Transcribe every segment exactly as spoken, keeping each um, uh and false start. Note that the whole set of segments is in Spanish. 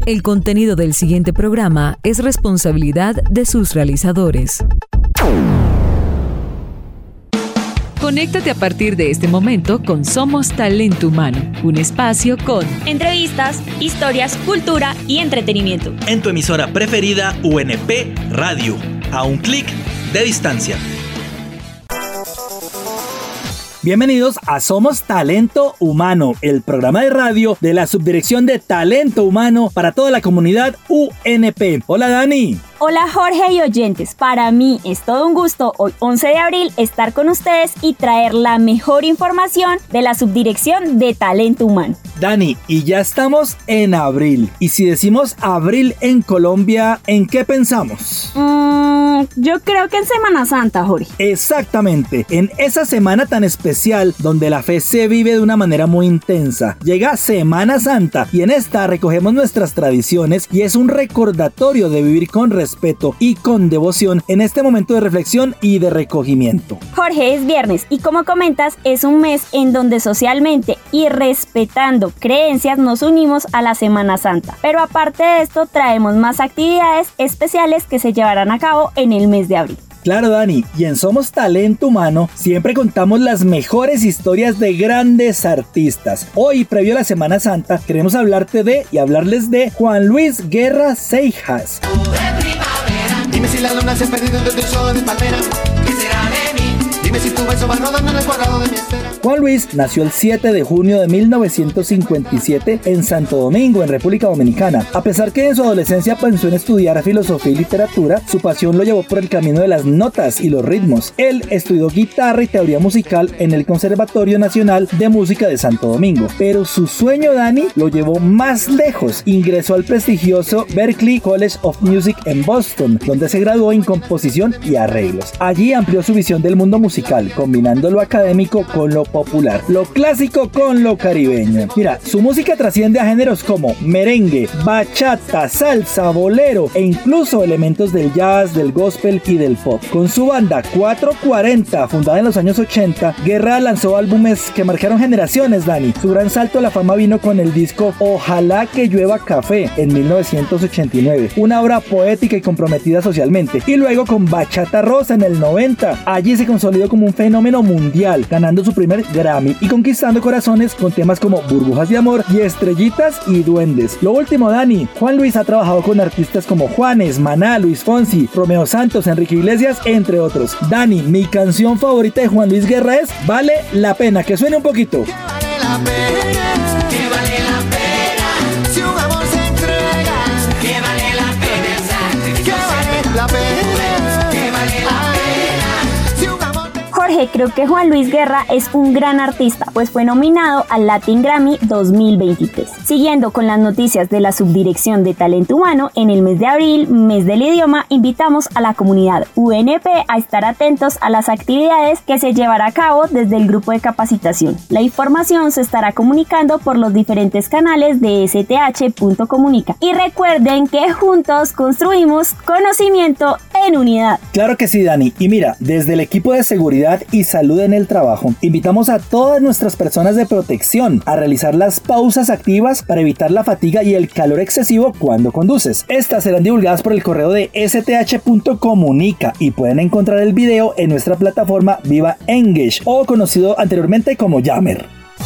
El contenido del siguiente programa es responsabilidad de sus realizadores. Conéctate a partir de este momento con Somos Talento Humano, un espacio con entrevistas, historias, cultura y entretenimiento. En tu emisora preferida U N P Radio, a un clic de distancia. Bienvenidos a Somos Talento Humano, el programa de radio de la Subdirección de Talento Humano para toda la comunidad U N P. Hola, Dani. Hola Jorge y oyentes, para mí es todo un gusto hoy once de abril estar con ustedes y traer la mejor información de la Subdirección de Talento Humano. Dani, y ya estamos en abril, y si decimos abril en Colombia, ¿en qué pensamos? Mm, yo creo que en Semana Santa, Jorge. Exactamente, en esa semana tan especial donde la fe se vive de una manera muy intensa. Llega Semana Santa y en esta recogemos nuestras tradiciones y es un recordatorio de vivir con respeto respeto y con devoción en este momento de reflexión y de recogimiento. Jorge, es viernes y como comentas es un mes en donde socialmente y respetando creencias nos unimos a la Semana Santa, pero aparte de esto traemos más actividades especiales que se llevarán a cabo en el mes de abril. Claro, Dani, y en Somos Talento Humano siempre contamos las mejores historias de grandes artistas. Hoy, previo a la Semana Santa, queremos hablarte de y hablarles de Juan Luis Guerra Seijas. Dime si la luna se ha perdido entre tus ojos de palmera. ¿Qué será de mí? Dime si tu beso va rodando en el cuadrado de mi esfera. Juan Luis nació el siete de junio de mil novecientos cincuenta y siete en Santo Domingo, en República Dominicana. A pesar que en su adolescencia pensó en estudiar filosofía y literatura, su pasión lo llevó por el camino de las notas y los ritmos. Él estudió guitarra y teoría musical en el Conservatorio Nacional de Música de Santo Domingo. Pero su sueño, Dani, lo llevó más lejos. Ingresó al prestigioso Berklee College of Music en Boston, donde se graduó en composición y arreglos. Allí amplió su visión del mundo musical, combinando lo académico con lo popular, lo clásico con lo caribeño. Mira, su música trasciende a géneros como merengue, bachata, salsa, bolero e incluso elementos del jazz, del gospel y del pop. Con su banda cuatrocientos cuarenta, fundada en los años ochenta, Guerra lanzó álbumes que marcaron generaciones, Dani. Su gran salto a la fama vino con el disco Ojalá que llueva café en mil novecientos ochenta y nueve, una obra poética y comprometida socialmente, y luego con Bachata Rosa en el noventa. Allí se consolidó como un fenómeno mundial, ganando su primer Grammy y conquistando corazones con temas como Burbujas de Amor y Estrellitas y Duendes. Lo último, Dani, Juan Luis ha trabajado con artistas como Juanes, Maná, Luis Fonsi, Romeo Santos, Enrique Iglesias, entre otros. Dani, mi canción favorita de Juan Luis Guerra es Vale la Pena, que suene un poquito. Que vale la pena, que vale la pena, si un amor se entrega, que vale la pena, que vale la pena, que vale la pena, si un amor. Jorge, creo que Juan Luis Guerra es un gran artista, pues fue nominado al Latin Grammy dos mil veintitrés. Siguiendo con las noticias de la Subdirección de Talento Humano, en el mes de abril, mes del idioma, invitamos a la comunidad U N P a estar atentos a las actividades que se llevará a cabo desde el grupo de capacitación. La información se estará comunicando por los diferentes canales de S T H punto comunica. Y recuerden que juntos construimos conocimiento en unidad. Claro que sí, Dani. Y mira, desde el equipo de seguridad y salud en el trabajo, invitamos a todas nuestras personas de protección a realizar las pausas activas para evitar la fatiga y el calor excesivo cuando conduces. Estas serán divulgadas por el correo de S T H punto comunica y pueden encontrar el video en nuestra plataforma Viva Engage, o conocido anteriormente como Yammer.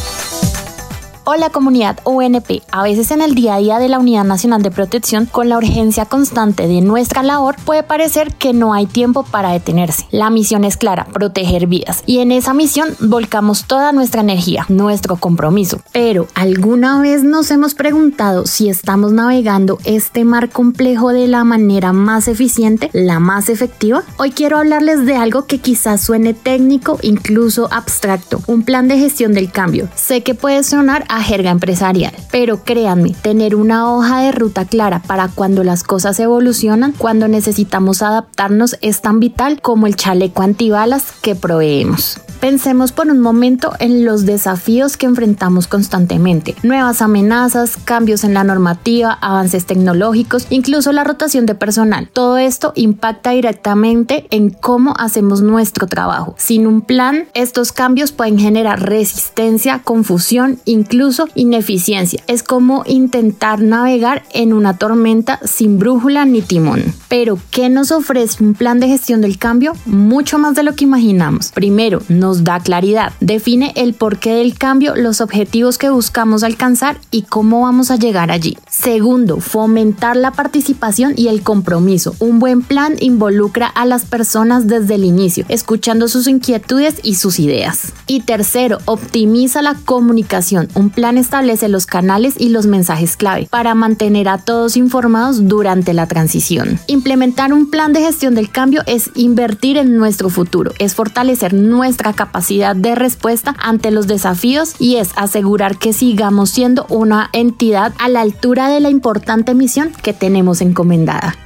Hola comunidad U N P, a veces en el día a día de la Unidad Nacional de Protección, con la urgencia constante de nuestra labor, puede parecer que no hay tiempo para detenerse. La misión es clara, proteger vidas, y en esa misión volcamos toda nuestra energía, nuestro compromiso. Pero, ¿alguna vez nos hemos preguntado si estamos navegando este mar complejo de la manera más eficiente, la más efectiva? Hoy quiero hablarles de algo que quizás suene técnico, incluso abstracto, un plan de gestión del cambio. Sé que puede sonar a jerga empresarial, pero créanme, tener una hoja de ruta clara para cuando las cosas evolucionan, cuando necesitamos adaptarnos, es tan vital como el chaleco antibalas que proveemos. Pensemos por un momento en los desafíos que enfrentamos constantemente. Nuevas amenazas, cambios en la normativa, avances tecnológicos, incluso la rotación de personal. Todo esto impacta directamente en cómo hacemos nuestro trabajo. Sin un plan, estos cambios pueden generar resistencia, confusión, incluso ineficiencia. Es como intentar navegar en una tormenta sin brújula ni timón. Pero, ¿qué nos ofrece un plan de gestión del cambio? Mucho más de lo que imaginamos. Primero, nos da claridad. Define el porqué del cambio, los objetivos que buscamos alcanzar y cómo vamos a llegar allí. Segundo, fomentar la participación y el compromiso. Un buen plan involucra a las personas desde el inicio, escuchando sus inquietudes y sus ideas. Y tercero, optimiza la comunicación. Un plan establece los canales y los mensajes clave para mantener a todos informados durante la transición. Implementar un plan de gestión del cambio es invertir en nuestro futuro, es fortalecer nuestra capacidad de respuesta ante los desafíos y es asegurar que sigamos siendo una entidad a la altura de la importante misión que tenemos encomendada.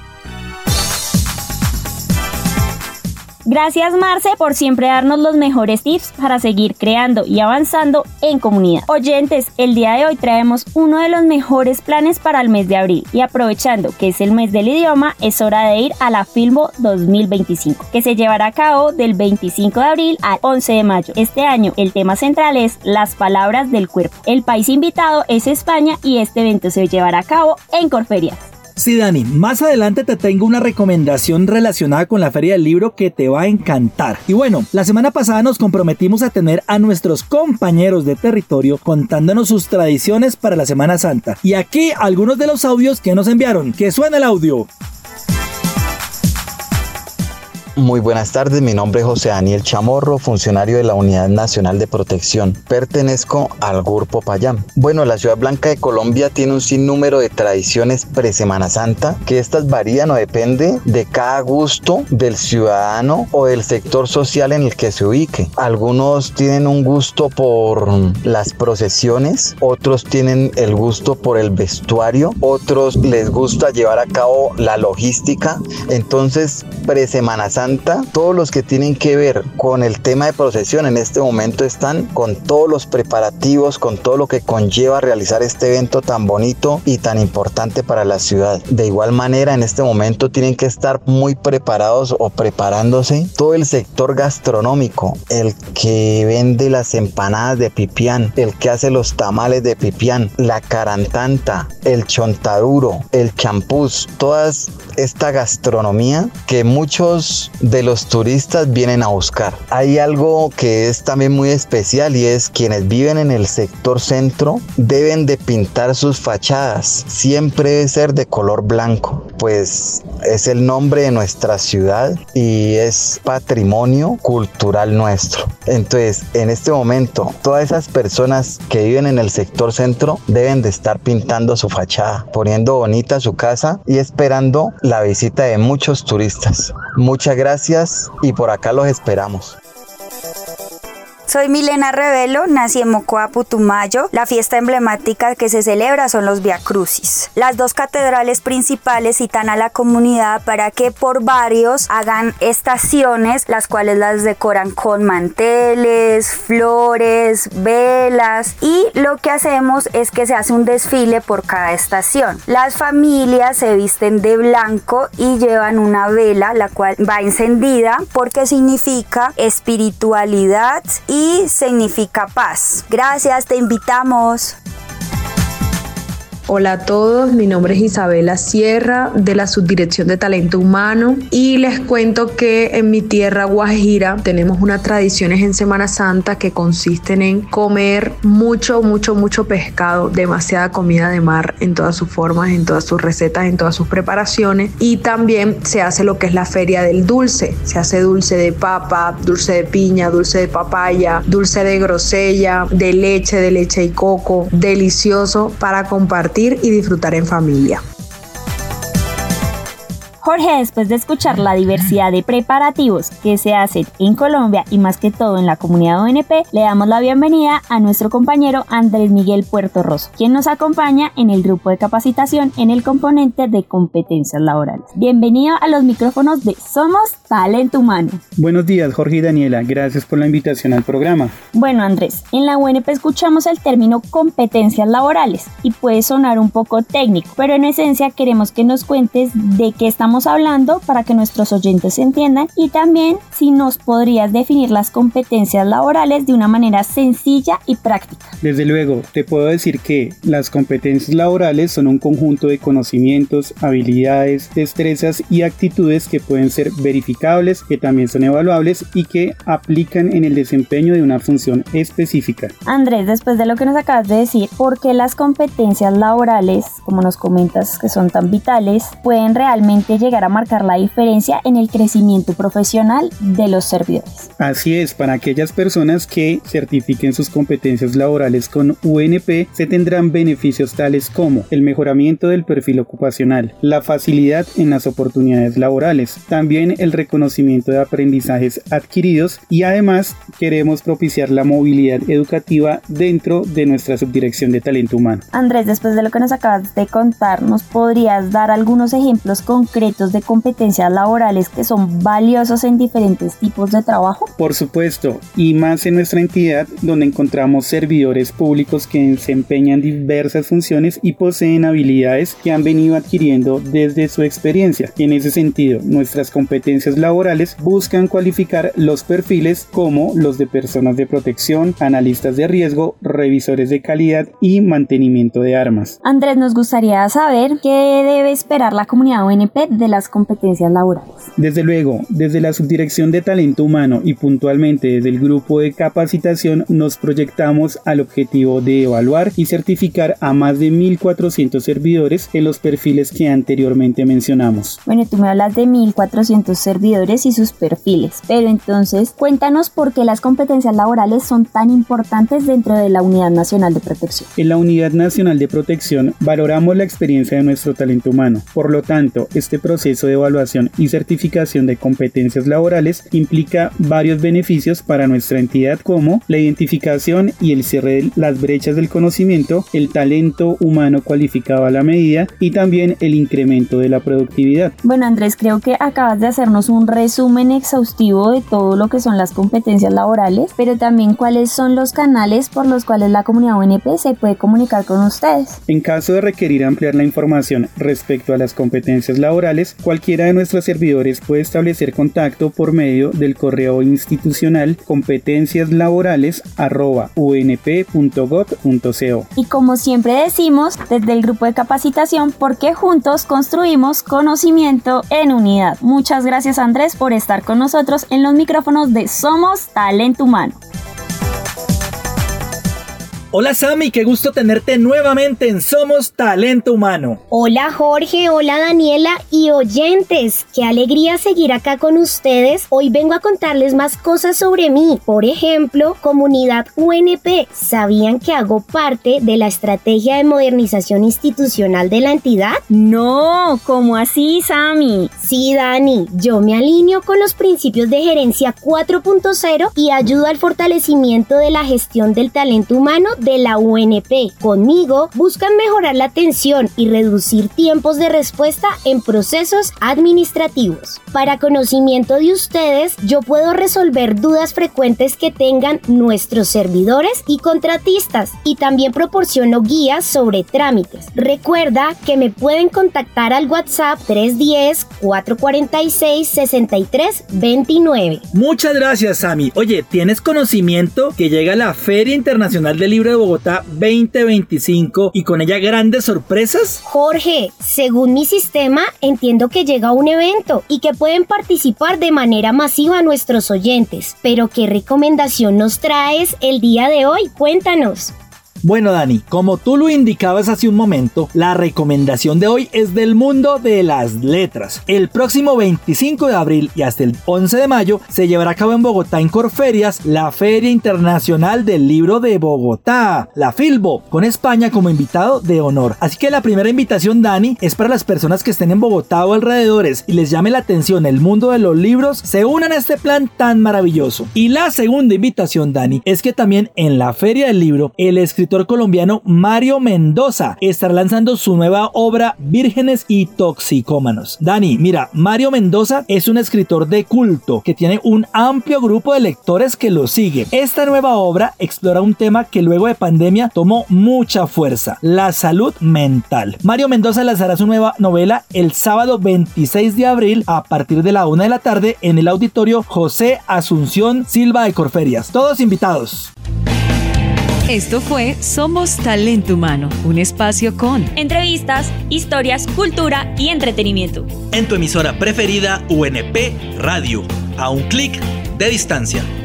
Gracias, Marce, por siempre darnos los mejores tips para seguir creando y avanzando en comunidad. Oyentes, el día de hoy traemos uno de los mejores planes para el mes de abril y aprovechando que es el mes del idioma, es hora de ir a la Filbo dos mil veinticinco, que se llevará a cabo del veinticinco de abril al once de mayo. Este año el tema central es las palabras del cuerpo. El país invitado es España y este evento se llevará a cabo en Corferias. Sí, Dani, más adelante te tengo una recomendación relacionada con la Feria del Libro que te va a encantar. Y bueno, la semana pasada nos comprometimos a tener a nuestros compañeros de territorio contándonos sus tradiciones para la Semana Santa. Y aquí algunos de los audios que nos enviaron. ¡Que suene el audio! Muy buenas tardes, mi nombre es José Daniel Chamorro, funcionario de la Unidad Nacional de Protección. Pertenezco al Grupo Payam. Bueno, la Ciudad Blanca de Colombia tiene un sinnúmero de tradiciones pre-Semana Santa, que estas varían o depende de cada gusto del ciudadano o del sector social en el que se ubique. Algunos tienen un gusto por las procesiones, otros tienen el gusto por el vestuario, otros les gusta llevar a cabo la logística. Entonces, pre-Semana Santa, todos los que tienen que ver con el tema de procesión en este momento están con todos los preparativos, con todo lo que conlleva realizar este evento tan bonito y tan importante para la ciudad. De igual manera, en este momento tienen que estar muy preparados o preparándose todo el sector gastronómico, el que vende las empanadas de pipián, el que hace los tamales de pipián, la carantanta, el chontaduro, el champús, toda esta gastronomía que muchos de los turistas vienen a buscar. Hay algo que es también muy especial y es quienes viven en el sector centro deben de pintar sus fachadas. Siempre debe ser de color blanco, pues es el nombre de nuestra ciudad y es patrimonio cultural nuestro. Entonces, en este momento, todas esas personas que viven en el sector centro deben de estar pintando su fachada, poniendo bonita su casa y esperando la visita de muchos turistas. Muchas gracias y por acá los esperamos. Soy Milena Revelo, nací en Mocoa, Putumayo. La fiesta emblemática que se celebra son los Via Crucis. Las dos catedrales principales citan a la comunidad para que por varios hagan estaciones, las cuales las decoran con manteles, flores, velas, y lo que hacemos es que se hace un desfile por cada estación. Las familias se visten de blanco y llevan una vela, la cual va encendida porque significa espiritualidad y y significa paz. Gracias, te invitamos. Hola a todos, mi nombre es Isabela Sierra de la Subdirección de Talento Humano y les cuento que en mi tierra Guajira tenemos unas tradiciones en Semana Santa que consisten en comer mucho, mucho, mucho pescado, demasiada comida de mar en todas sus formas, en todas sus recetas, en todas sus preparaciones, y también se hace lo que es la feria del dulce. Se hace dulce de papa, dulce de piña, dulce de papaya, dulce de grosella, de leche, de leche y coco, delicioso para compartir y disfrutar en familia. Jorge, después de escuchar la diversidad de preparativos que se hacen en Colombia y más que todo en la comunidad O N P, le damos la bienvenida a nuestro compañero Andrés Miguel Puertorroso, quien nos acompaña en el grupo de capacitación en el componente de competencias laborales. Bienvenido a los micrófonos de Somos Talento Humano. Buenos días, Jorge y Daniela, gracias por la invitación al programa. Bueno, Andrés, en la U N P escuchamos el término competencias laborales y puede sonar un poco técnico, pero en esencia queremos que nos cuentes de qué estamos hablando para que nuestros oyentes entiendan, y también si nos podrías definir las competencias laborales de una manera sencilla y práctica. Desde luego, te puedo decir que las competencias laborales son un conjunto de conocimientos, habilidades, destrezas y actitudes que pueden ser verificables, que también son evaluables y que aplican en el desempeño de una función específica. Andrés, después de lo que nos acabas de decir, ¿por qué las competencias laborales, como nos comentas que son tan vitales, pueden realmente llegar a marcar la diferencia en el crecimiento profesional de los servidores? Así es, para aquellas personas que certifiquen sus competencias laborales con U N P, se tendrán beneficios tales como el mejoramiento del perfil ocupacional, la facilidad en las oportunidades laborales, también el reconocimiento de aprendizajes adquiridos, y además queremos propiciar la movilidad educativa dentro de nuestra subdirección de talento humano. Andrés, después de lo que nos acabas de contar, ¿nos podrías dar algunos ejemplos concretos de competencias laborales que son valiosos en diferentes tipos de trabajo? Por supuesto, y más en nuestra entidad, donde encontramos servidores públicos que desempeñan diversas funciones y poseen habilidades que han venido adquiriendo desde su experiencia. En ese sentido, nuestras competencias laborales buscan cualificar los perfiles como los de personas de protección, analistas de riesgo, revisores de calidad y mantenimiento de armas. Andrés, nos gustaría saber qué debe esperar la comunidad O N P de las competencias laborales. Desde luego, desde la Subdirección de Talento Humano y puntualmente desde el grupo de capacitación nos proyectamos al objetivo de evaluar y certificar a más de mil cuatrocientos servidores en los perfiles que anteriormente mencionamos. Bueno, tú me hablas de mil cuatrocientos servidores y sus perfiles, pero entonces cuéntanos por qué las competencias laborales son tan importantes dentro de la Unidad Nacional de Protección. En la Unidad Nacional de Protección valoramos la experiencia de nuestro talento humano. Por lo tanto, este proceso de evaluación y certificación de competencias laborales implica varios beneficios para nuestra entidad, como la identificación y el cierre de las brechas del conocimiento, el talento humano cualificado a la medida y también el incremento de la productividad. Bueno, Andrés, creo que acabas de hacernos un resumen exhaustivo de todo lo que son las competencias laborales, pero también cuáles son los canales por los cuales la comunidad O N P se puede comunicar con ustedes. En caso de requerir ampliar la información respecto a las competencias laborales, cualquiera de nuestros servidores puede establecer contacto por medio del correo institucional competenciaslaborales arroba u n p punto gob punto co. Y como siempre decimos, desde el grupo de capacitación, porque juntos construimos conocimiento en unidad. Muchas gracias, Andrés, por estar con nosotros en los micrófonos de Somos Talento Humano. Hola Sammy, qué gusto tenerte nuevamente en Somos Talento Humano. Hola Jorge, hola Daniela y oyentes, qué alegría seguir acá con ustedes. Hoy vengo a contarles más cosas sobre mí. Por ejemplo, comunidad U N P, ¿sabían que hago parte de la estrategia de modernización institucional de la entidad? No, ¿cómo así, Sammy? Sí, Dani, yo me alineo con los principios de gerencia cuatro punto cero y ayudo al fortalecimiento de la gestión del talento humano de la U N P. Conmigo buscan mejorar la atención y reducir tiempos de respuesta en procesos administrativos. Para conocimiento de ustedes, yo puedo resolver dudas frecuentes que tengan nuestros servidores y contratistas, y también proporciono guías sobre trámites. Recuerda que me pueden contactar al WhatsApp tres uno cero, cuatro cuatro seis, seis tres dos nueve. Muchas gracias, Sammy. Oye, ¿tienes conocimiento que llega la Feria Internacional del Libro de Bogotá veinte veinticinco y con ella grandes sorpresas? Jorge, según mi sistema, entiendo que llega un evento y que pueden participar de manera masiva nuestros oyentes. Pero ¿qué recomendación nos traes el día de hoy? Cuéntanos. Bueno, Dani, como tú lo indicabas hace un momento, la recomendación de hoy es del mundo de las letras. El próximo veinticinco de abril y hasta el once de mayo se llevará a cabo en Bogotá, en Corferias, la Feria Internacional del Libro de Bogotá, la Filbo, con España como invitado de honor. Así que la primera invitación, Dani, es para las personas que estén en Bogotá o alrededores y les llame la atención el mundo de los libros, se unan a este plan tan maravilloso. Y la segunda invitación, Dani, es que también en la Feria del Libro, el escritor colombiano Mario Mendoza estará lanzando su nueva obra Vírgenes y Toxicómanos. Dani, mira, Mario Mendoza es un escritor de culto que tiene un amplio grupo de lectores que lo sigue. Esta nueva obra explora un tema que luego de pandemia tomó mucha fuerza: la salud mental. Mario Mendoza lanzará su nueva novela el sábado veintiséis de abril a partir de la una de la tarde en el auditorio José Asunción Silva de Corferias. Todos invitados. Esto fue Somos Talento Humano, un espacio con entrevistas, historias, cultura y entretenimiento. En tu emisora preferida U N P Radio, a un clic de distancia.